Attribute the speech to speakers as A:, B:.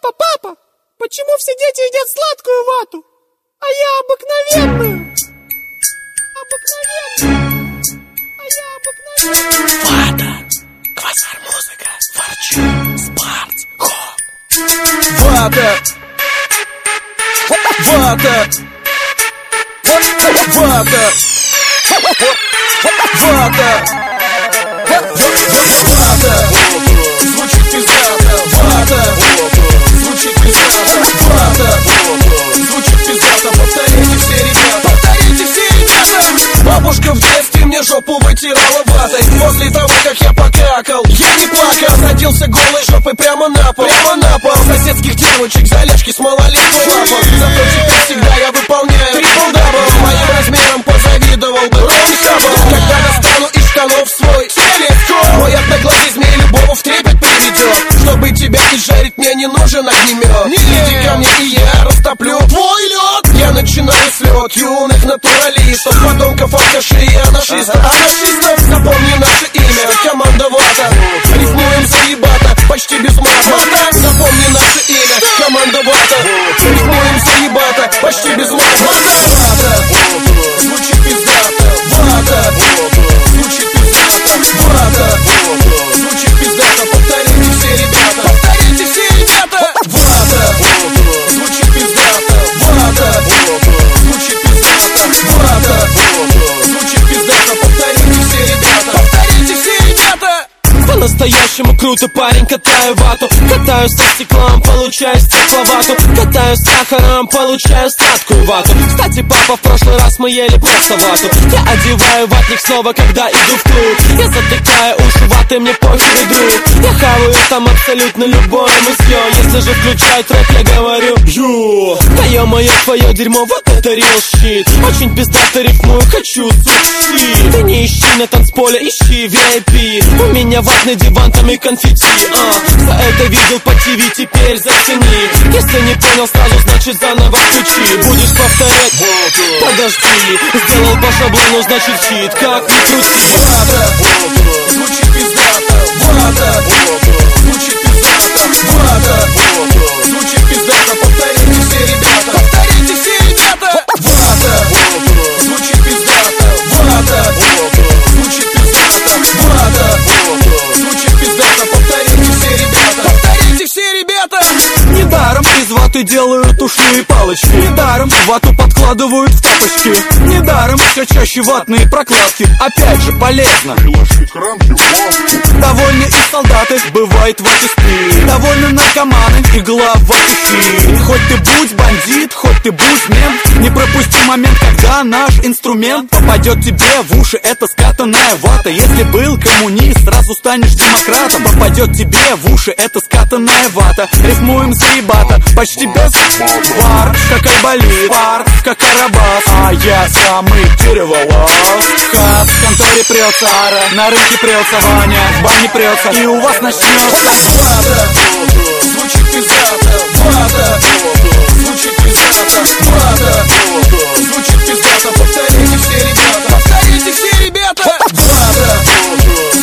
A: Папа, почему все дети едят сладкую вату, а я обыкновенную?
B: Вата, квазар музыка, форчун, спартс, хоп. Вата, вата, вата, вата, вата, звучит пиздато, вата, звучит пиздато, вата, звучит пиздато, повторите все ребята, повторите все ребята. Бабушка в детстве мне жопу вытирала ватой. После того, как я покакал, я не плакал. Садился голой жопой прямо на пол, соседских девочек за ляжки с малолетним лапом. Зато теперь всегда я выполняю трипл-дабл. Моим размером позавидовал бы Рон Хаббл. Когда достану из штанов свой телескоп, мой одноглазый змей любого в трепет приведет. Чтобы тебя изжарить, мне не нужен огнемет. Иди ко мне, и я растоплю твой лед. Я начинаю слет юных натуралистов, подонков, алкашей и анаршистов. Запомни наше имя, команда Вата. Рифмуем заебато, почти без мата. Запомни наше имя, команда Вата. Рифмуем заебато, почти без мата. Вата, звучит пиздато. Вата, звучит пиздато. Вата, звучит пиздато. Повторите все ребята, повторите все ребята. Вата, звучит пиздато. Вата, звучит пиздато. Вата, звучит пиздато. Повторите все ребята, повторите все ребята. По-настоящему круто, парень, катаю вату. Катаю со стеклом, получаю стекловату. Катаю с сахаром, получаю сладкую вату. Кстати, папа, в прошлый раз мы ели просто вату. Я одеваю ватник снова, когда иду в клуб. Я затыкаю уши ватой, мне похер, друг. Я хаваю там абсолютно любое мытье. Если же включаю трэп, я говорю ю. Да ё-моё, твое дерьмо, вот это real shit. Очень пиздато рифмую, хочу суши. Ты не ищи на танцполе, ищи VIP. У меня ватный диван, там и конфетти. За это видел по ТВ, теперь зацени. Если не понял сразу, значит заново включи. Будешь повторять, подожди. Сделал по шаблону, значит хит, как ни крути. Вата, звучит пиздато. Вата, звучит пиздато. Вата, звучит пиздато. Повторите все ребята, повторите все ребята. Вата, звучит пиздато. Вата, звучит пиздато. Вата, звучит пиздато. Повторите все ребята, повторите все ребята. Недаром из ваты делают ушные палочки. Недаром вату подкладывают в тапочки. Недаром все чаще ватные прокладки. Опять же полезно. Довольны и солдаты, бывает в вате спи. Довольны наркоманы и глава хи. Хоть ты будь бандит, хоть ты будь мент, не пропусти момент, когда наш инструмент попадет тебе в уши. Это скатанная вата. Если был коммунист, сразу станешь демократом. Попадет тебе в уши. Это скатанная вата. Рифмуем заебато, почти без пар. Как айболит, пар, как арабас. А я самый дереволаз. Хат в конторе прется Ара, на рынке прется Ваня, в бане прется, и у вас начнется. Вата,